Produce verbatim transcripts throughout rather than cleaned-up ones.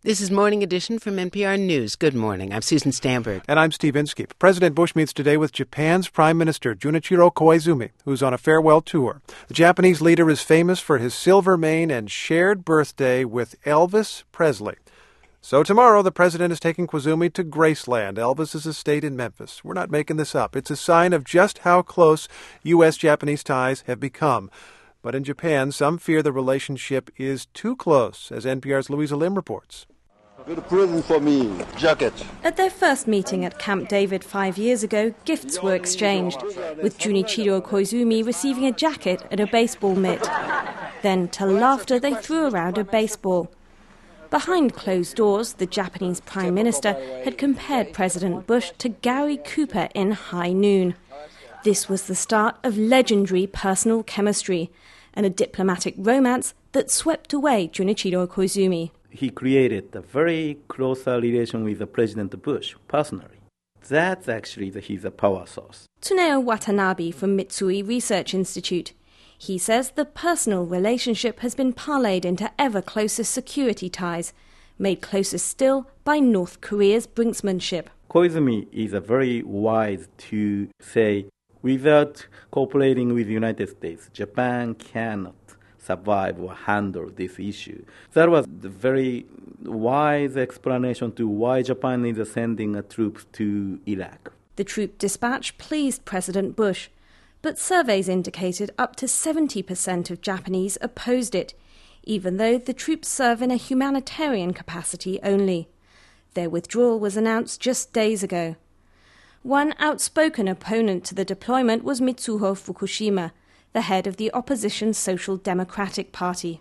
This is Morning Edition from N P R News. Good morning. I'm Susan Stamberg. And I'm Steve Inskeep. President Bush meets today with Japan's Prime Minister Junichiro Koizumi, who's on a farewell tour. The Japanese leader is famous for his silver mane and shared birthday with Elvis Presley. So tomorrow, the president is taking Koizumi to Graceland, Elvis's estate in Memphis. We're not making this up. It's a sign of just how close U S Japanese ties have become. But in Japan, some fear the relationship is too close, as N P R's Louisa Lim reports. Good present for me, jacket. At their first meeting at Camp David five years ago, gifts were exchanged, with Junichiro Koizumi receiving a jacket and a baseball mitt. Then, to laughter, they threw around a baseball. Behind closed doors, the Japanese Prime Minister had compared President Bush to Gary Cooper in High Noon. This was the start of legendary personal chemistry and a diplomatic romance that swept away Junichiro Koizumi. He created a very close relation with the President Bush personally. That's actually the, he's a power source. Tsuneo Watanabe from Mitsui Research Institute. He says the personal relationship has been parlayed into ever closer security ties, made closer still by North Korea's brinksmanship. Koizumi is a very wise to say, without cooperating with the United States, Japan cannot survive or handle this issue. That was the very wise explanation to why Japan is sending troops to Iraq. The troop dispatch pleased President Bush, but surveys indicated up to seventy percent of Japanese opposed it, even though the troops serve in a humanitarian capacity only. Their withdrawal was announced just days ago. One outspoken opponent to the deployment was Mitsuho Fukushima, the head of the opposition Social Democratic Party.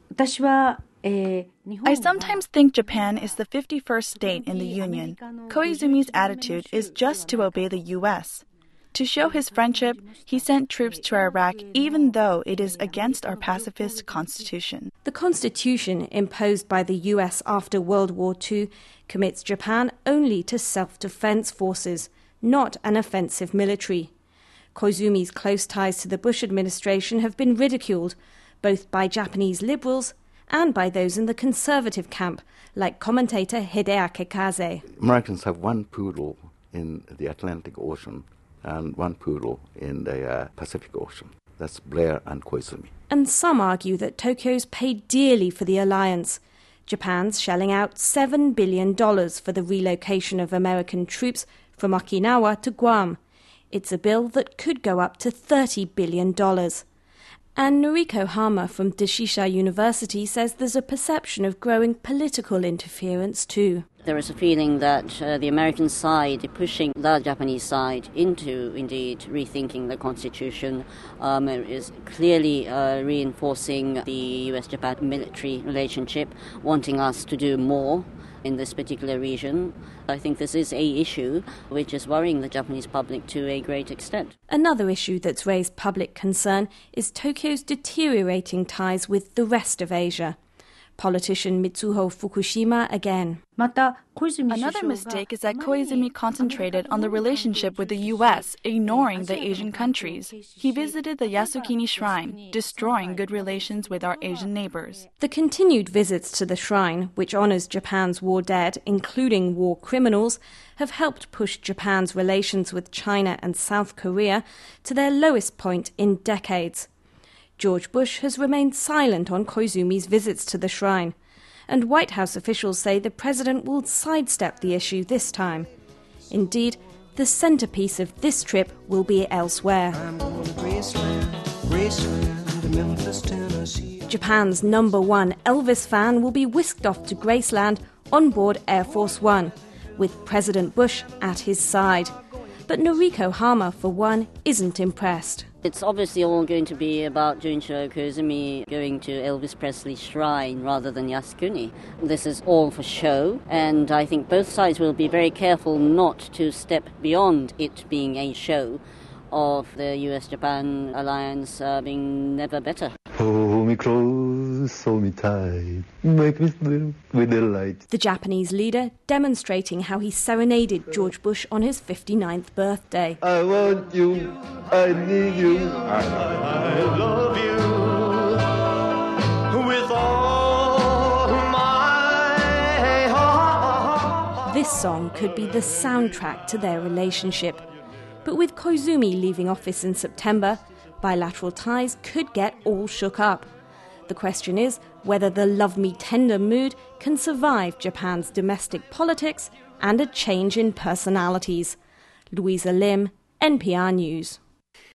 I sometimes think Japan is the fifty-first state in the Union. Koizumi's attitude is just to obey the U S. To show his friendship, he sent troops to Iraq even though it is against our pacifist constitution. The constitution imposed by the U S after World War Two commits Japan only to self-defense forces, not an offensive military. Koizumi's close ties to the Bush administration have been ridiculed, both by Japanese liberals and by those in the conservative camp, like commentator Hideaki Kaze. Americans have one poodle in the Atlantic Ocean and one poodle in the uh, Pacific Ocean. That's Blair and Koizumi. And some argue that Tokyo's paid dearly for the alliance. Japan's shelling out seven billion dollars for the relocation of American troops from Okinawa to Guam. It's a bill that could go up to thirty billion dollars. And Noriko Hama from Dashisha University says there's a perception of growing political interference too. There is a feeling that uh, the American side is pushing the Japanese side into, indeed, rethinking the constitution, um, is clearly uh, reinforcing the U S Japan military relationship, wanting us to do more in this particular region. I think this is a issue which is worrying the Japanese public to a great extent. Another issue that's raised public concern is Tokyo's deteriorating ties with the rest of Asia. Politician Mitsuho Fukushima again. Another mistake is that Koizumi concentrated on the relationship with the U S, ignoring the Asian countries. He visited the Yasukuni Shrine, destroying good relations with our Asian neighbors. The continued visits to the shrine, which honors Japan's war dead, including war criminals, have helped push Japan's relations with China and South Korea to their lowest point in decades. George Bush has remained silent on Koizumi's visits to the shrine, and White House officials say the president will sidestep the issue this time. Indeed, the centerpiece of this trip will be elsewhere. Graceland, Graceland, Memphis, Tennessee. Japan's number one Elvis fan will be whisked off to Graceland on board Air Force One, with President Bush at his side. But Noriko Hama, for one, isn't impressed. It's obviously all going to be about Junichiro Koizumi going to Elvis Presley's shrine rather than Yasukuni. This is all for show, and I think both sides will be very careful not to step beyond it being a show of the U S Japan alliance uh, being never better. Hold me close, hold me tight, make me thrill with delight. The Japanese leader demonstrating how he serenaded George Bush on his fifty-ninth birthday. I want you, I need you, I, I love you with all my heart. this song could be the soundtrack to their relationship. But with Koizumi leaving office in September, bilateral ties could get all shook up. The question is whether the love me tender mood can survive Japan's domestic politics and a change in personalities. Louisa Lim, N P R News.